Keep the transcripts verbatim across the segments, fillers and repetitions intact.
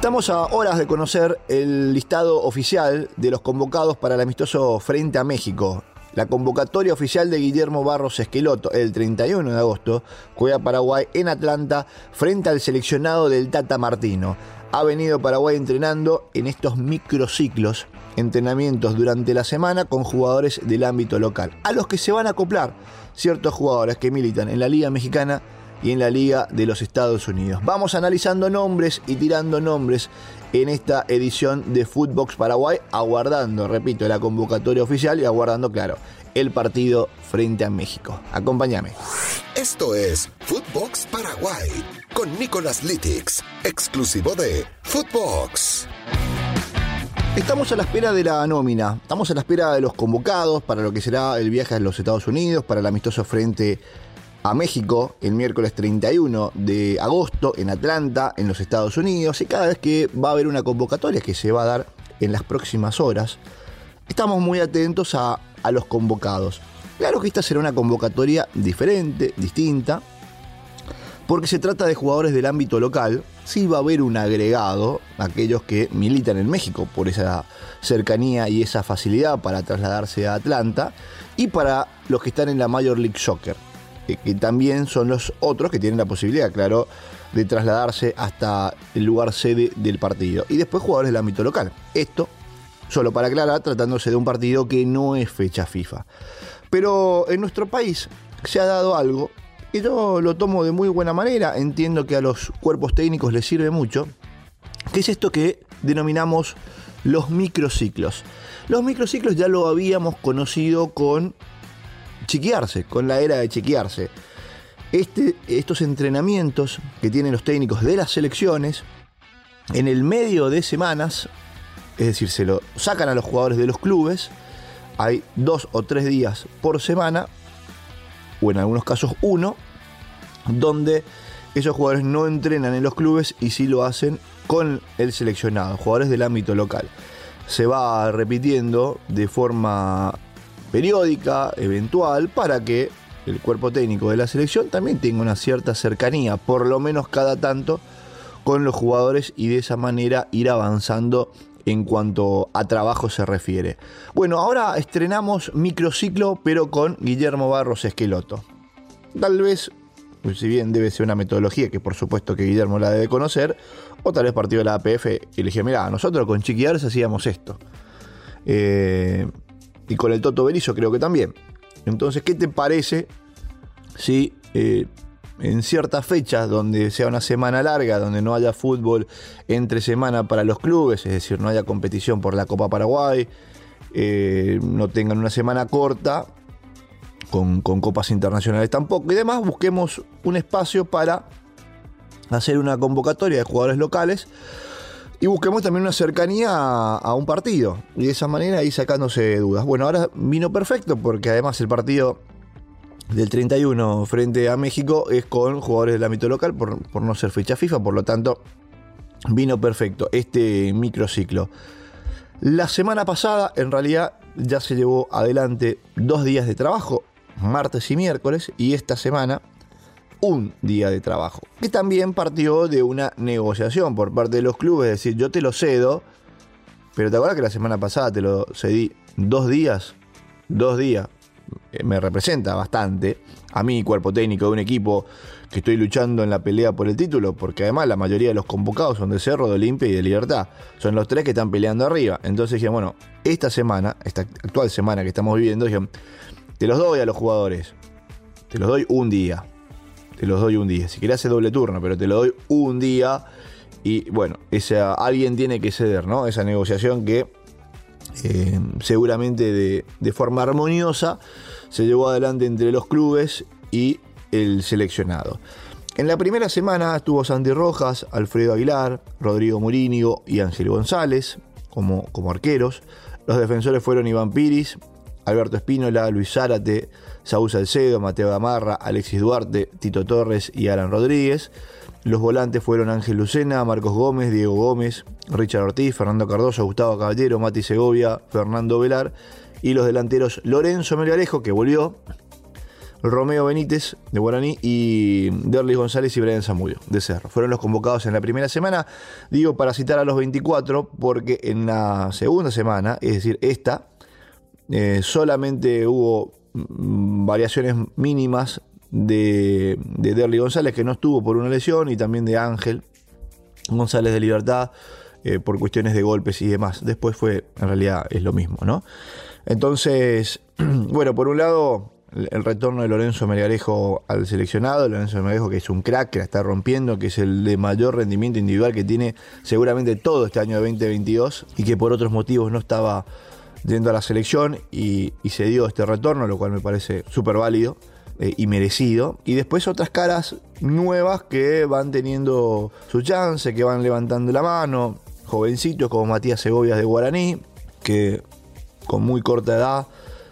Estamos a horas de conocer el listado oficial de los convocados para el amistoso frente a México. La convocatoria oficial de Guillermo Barros Esqueloto, el treinta y uno de agosto, juega Paraguay en Atlanta frente al seleccionado del Tata Martino. Ha venido Paraguay entrenando en estos microciclos, entrenamientos durante la semana con jugadores del ámbito local, a los que se van a acoplar ciertos jugadores que militan en la Liga Mexicana y en la Liga de los Estados Unidos. Vamos analizando nombres y tirando nombres en esta edición de Footbox Paraguay, aguardando, repito, la convocatoria oficial y aguardando, claro, el partido frente a México. Acompáñame. Esto es Footbox Paraguay con Nicolás Litix, exclusivo de Footbox. Estamos a la espera de la nómina, estamos a la espera de los convocados para lo que será el viaje a los Estados Unidos, para el amistoso frente a México el miércoles treinta y uno de agosto en Atlanta, en los Estados Unidos, y cada vez que va a haber una convocatoria que se va a dar en las próximas horas, estamos muy atentos a, a los convocados. Claro que esta será una convocatoria diferente, distinta, porque se trata de jugadores del ámbito local. Sí va a haber un agregado, aquellos que militan en México por esa cercanía y esa facilidad para trasladarse a Atlanta, y para los que están en la Major League Soccer, que también son los otros que tienen la posibilidad, claro, de trasladarse hasta el lugar sede del partido. Y después jugadores del ámbito local. Esto, solo para aclarar, tratándose de un partido que no es fecha FIFA. Pero en nuestro país se ha dado algo, y yo lo tomo de muy buena manera, entiendo que a los cuerpos técnicos les sirve mucho, que es esto que denominamos los microciclos. Los microciclos ya lo habíamos conocido con Chiquiarse, con la era de Chiquiarse. Este, estos entrenamientos que tienen los técnicos de las selecciones en el medio de semanas, es decir, se lo sacan a los jugadores de los clubes, hay dos o tres días por semana, o en algunos casos uno, donde esos jugadores no entrenan en los clubes y sí lo hacen con el seleccionado, jugadores del ámbito local. Se va repitiendo de forma periódica, eventual, para que el cuerpo técnico de la selección también tenga una cierta cercanía, por lo menos cada tanto, con los jugadores, y de esa manera ir avanzando en cuanto a trabajo se refiere. Bueno, ahora estrenamos microciclo, pero con Guillermo Barros Esqueloto. Tal vez, pues si bien debe ser una metodología que por supuesto que Guillermo la debe conocer, o tal vez partido de la A P F y le dije, mirá, nosotros con Chiqui Arce hacíamos esto. Eh... Y con el Toto Berizzo creo que también. Entonces, ¿qué te parece si eh, en ciertas fechas donde sea una semana larga, donde no haya fútbol entre semana para los clubes, es decir, no haya competición por la Copa Paraguay, eh, no tengan una semana corta, con, con copas internacionales tampoco, y demás, busquemos un espacio para hacer una convocatoria de jugadores locales, y busquemos también una cercanía a, a un partido. Y de esa manera ir sacándose dudas. Bueno, ahora vino perfecto porque además el partido del treinta y uno frente a México es con jugadores del ámbito local por, por no ser fecha FIFA. Por lo tanto, vino perfecto este microciclo. La semana pasada, en realidad, ya se llevó adelante dos días de trabajo, martes y miércoles. Y esta semana, un día de trabajo, que también partió de una negociación por parte de los clubes, es decir, yo te lo cedo, pero te acuerdas que la semana pasada te lo cedí dos días, dos días, me representa bastante a mí, cuerpo técnico de un equipo que estoy luchando en la pelea por el título, porque además la mayoría de los convocados son de Cerro, de Olimpia y de Libertad, son los tres que están peleando arriba. Entonces dije, bueno, esta semana, esta actual semana que estamos viviendo, dije, te los doy a los jugadores, te los doy un día. Te los doy un día. Si querés hacer doble turno, pero te lo doy un día. Y bueno, esa, alguien tiene que ceder, ¿no? Esa negociación que eh, seguramente de, de forma armoniosa se llevó adelante entre los clubes y el seleccionado. En la primera semana estuvo Santi Rojas, Alfredo Aguilar, Rodrigo Murínigo y Ángel González como, como arqueros. Los defensores fueron Iván Piris, Alberto Espínola, Luis Zárate, Saúl Salcedo, Mateo Gamarra, Alexis Duarte, Tito Torres y Alan Rodríguez. Los volantes fueron Ángel Lucena, Marcos Gómez, Diego Gómez, Richard Ortiz, Fernando Cardoso, Gustavo Caballero, Mati Segovia, Fernando Velar. Y los delanteros Lorenzo Melgarejo, que volvió, Romeo Benítez de Guaraní y Derlis González y Brian Zamudio de Cerro. Fueron los convocados en la primera semana, digo para citar a los veinticuatro, porque en la segunda semana, es decir, esta, eh, solamente hubo mm, variaciones mínimas de, de Derlis González, que no estuvo por una lesión, y también de Ángel González de Libertad, eh, por cuestiones de golpes y demás. Después fue, en realidad, es lo mismo, ¿no? Entonces, bueno, por un lado, el retorno de Lorenzo Melgarejo al seleccionado. Lorenzo Melgarejo, que es un crack, que la está rompiendo, que es el de mayor rendimiento individual que tiene seguramente todo este año de veinte veintidós, y que por otros motivos no estaba yendo a la selección, y, y se dio este retorno, lo cual me parece súper válido eh, y merecido. Y después otras caras nuevas que van teniendo su chance, que van levantando la mano, jovencitos como Matías Segovia de Guaraní, que con muy corta edad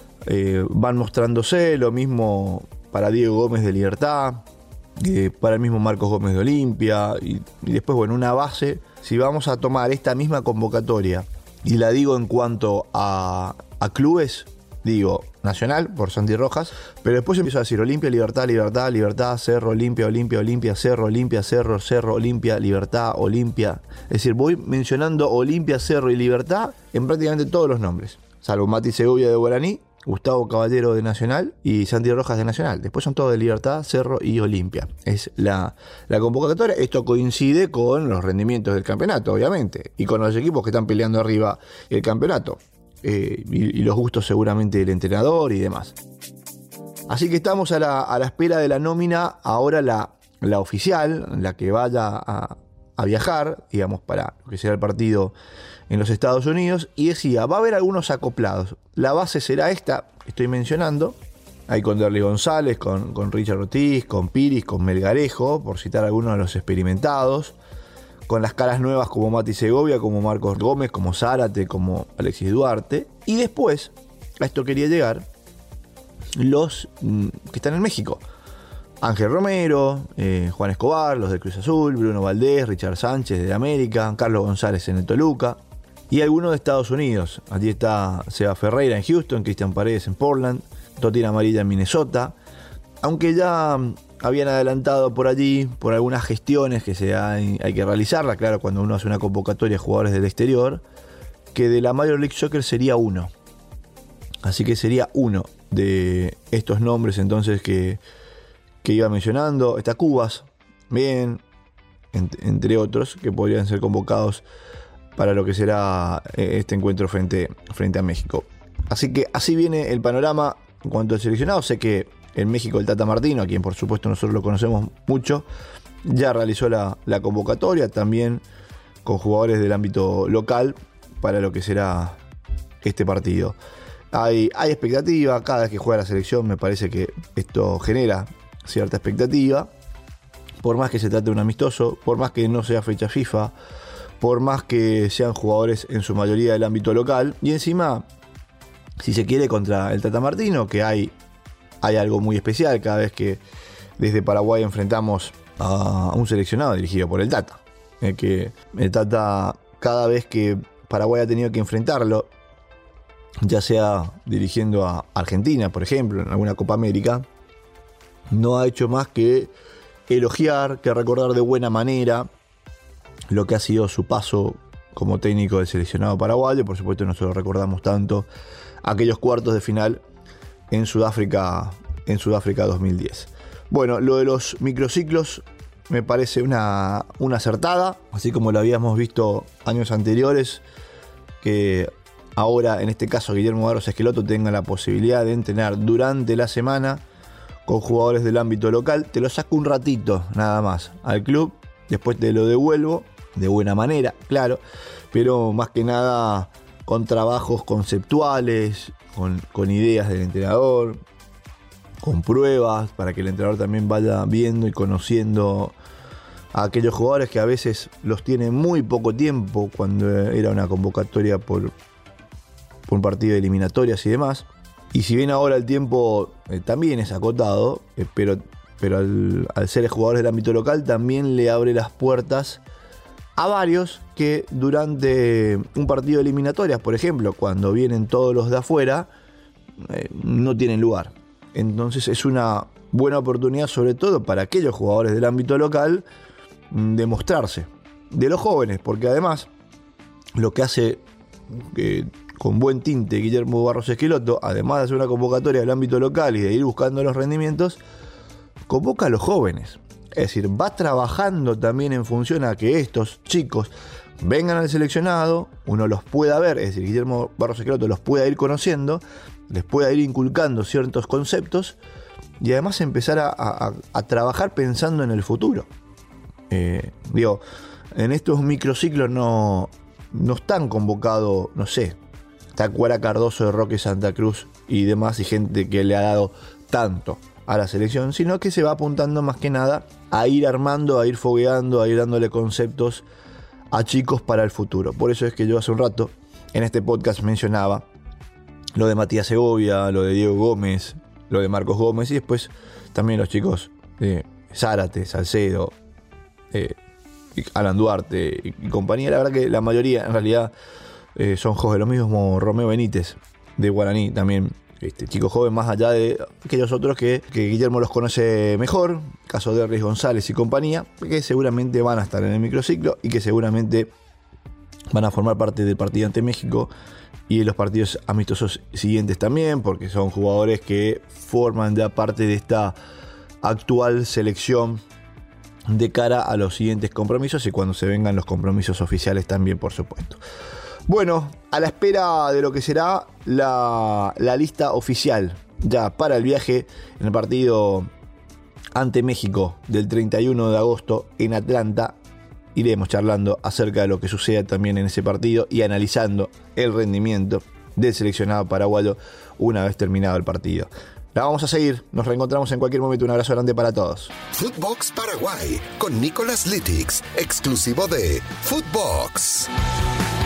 Eh, van mostrándose. Lo mismo para Diego Gómez de Libertad, eh, para el mismo Marcos Gómez de Olimpia, y, y después, bueno, una base. Si vamos a tomar esta misma convocatoria, y la digo en cuanto a, a clubes, digo Nacional por Santi Rojas, pero después empiezo a decir Olimpia, Libertad, Libertad, Libertad, Cerro, Olimpia, Olimpia, Olimpia, Cerro, Olimpia, Cerro, Cerro, Olimpia, Libertad, Olimpia. Es decir, voy mencionando Olimpia, Cerro y Libertad en prácticamente todos los nombres, salvo Mati Segovia de Guaraní, Gustavo Caballero de Nacional y Santi Rojas de Nacional. Después son todos de Libertad, Cerro y Olimpia. Es la, la convocatoria. Esto coincide con los rendimientos del campeonato, obviamente, y con los equipos que están peleando arriba el campeonato. Eh, y, y los gustos seguramente del entrenador y demás. Así que estamos a la, a la espera de la nómina, ahora la, la oficial, la que vaya a, a viajar, digamos, para lo que será el partido en los Estados Unidos. Y decía, va a haber algunos acoplados. La base será esta que estoy mencionando. Ahí con Derlis González, con, con Richard Ortiz, con Piris, con Melgarejo, por citar algunos de los experimentados. Con las caras nuevas como Mati Segovia, como Marcos Gómez, como Zárate, como Alexis Duarte. Y después, a esto quería llegar, los mmm, que están en México. Ángel Romero, eh, Juan Escobar, los de Cruz Azul, Bruno Valdés, Richard Sánchez de América, Carlos González en el Toluca. Y algunos de Estados Unidos. Allí está Seba Ferreira en Houston, Cristian Paredes en Portland, Totina Amarilla en Minnesota. Aunque ya habían adelantado por allí, por algunas gestiones que se hay, hay que realizarla, claro, cuando uno hace una convocatoria de jugadores del exterior, que de la Major League Soccer sería uno. Así que sería uno de estos nombres entonces que, que iba mencionando. Está Cubas, bien, entre otros, que podrían ser convocados para lo que será este encuentro frente, frente a México. Así que así viene el panorama en cuanto al seleccionado. Sé que en México el Tata Martino, a quien por supuesto nosotros lo conocemos mucho, ya realizó la, la convocatoria, también con jugadores del ámbito local para lo que será este partido. Hay, hay expectativa, cada vez que juega la selección me parece que esto genera cierta expectativa, por más que se trate de un amistoso, por más que no sea fecha FIFA, por más que sean jugadores en su mayoría del ámbito local, y encima, si se quiere, contra el Tata Martino, que hay Hay algo muy especial cada vez que desde Paraguay enfrentamos a un seleccionado dirigido por el Tata. Eh, que el Tata, cada vez que Paraguay ha tenido que enfrentarlo, ya sea dirigiendo a Argentina, por ejemplo, en alguna Copa América, no ha hecho más que elogiar, que recordar de buena manera lo que ha sido su paso como técnico del seleccionado paraguayo. Por supuesto, nosotros recordamos tanto aquellos cuartos de final en Sudáfrica, en Sudáfrica dos mil diez. Bueno, lo de los microciclos me parece una, una acertada, así como lo habíamos visto años anteriores, que ahora, en este caso, Guillermo Barros Esqueloto tenga la posibilidad de entrenar durante la semana con jugadores del ámbito local. Te lo saco un ratito nada más al club, después te lo devuelvo de buena manera, claro, pero más que nada con trabajos conceptuales, con, con ideas del entrenador, con pruebas, para que el entrenador también vaya viendo y conociendo a aquellos jugadores que a veces los tiene muy poco tiempo, cuando era una convocatoria por, por un partido de eliminatorias y demás. Y si bien ahora el tiempo eh, también es acotado, eh, pero, pero al, al ser jugadores del ámbito local también le abre las puertas a varios que durante un partido de eliminatorias, por ejemplo, cuando vienen todos los de afuera, eh, no tienen lugar. Entonces es una buena oportunidad, sobre todo para aquellos jugadores del ámbito local, de mostrarse. De los jóvenes, porque además lo que hace eh, con buen tinte Guillermo Barros Esqueloto, además de hacer una convocatoria del ámbito local y de ir buscando los rendimientos, convoca a los jóvenes. Es decir, va trabajando también en función a que estos chicos vengan al seleccionado, uno los pueda ver, es decir, Guillermo Barros Esqueloto los pueda ir conociendo, les pueda ir inculcando ciertos conceptos y además empezar a, a, a trabajar pensando en el futuro. Eh, digo, en estos microciclos no, no están convocados, no sé, Tacuara Cardoso de Roque Santa Cruz y demás, y gente que le ha dado tanto a la selección, sino que se va apuntando más que nada a ir armando, a ir fogueando, a ir dándole conceptos a chicos para el futuro. Por eso es que yo hace un rato en este podcast mencionaba lo de Matías Segovia, lo de Diego Gómez, lo de Marcos Gómez y después también los chicos de Zárate, Salcedo, eh, Alan Duarte y, y compañía. La verdad que la mayoría en realidad eh, son jóvenes, los mismos como Romeo Benítez de Guaraní también. Este, chicos jóvenes, más allá de aquellos otros que, que Guillermo los conoce mejor, caso de Riz González y compañía, que seguramente van a estar en el microciclo y que seguramente van a formar parte del partido ante México y de los partidos amistosos siguientes también, porque son jugadores que forman ya parte de esta actual selección de cara a los siguientes compromisos y cuando se vengan los compromisos oficiales también, por supuesto. Bueno, a la espera de lo que será la, la lista oficial ya para el viaje en el partido ante México del treinta y uno de agosto en Atlanta, iremos charlando acerca de lo que suceda también en ese partido y analizando el rendimiento del seleccionado paraguayo una vez terminado el partido. La vamos a seguir, nos reencontramos en cualquier momento. Un abrazo grande para todos. Footbox Paraguay con Nicolás Litix, exclusivo de Footbox.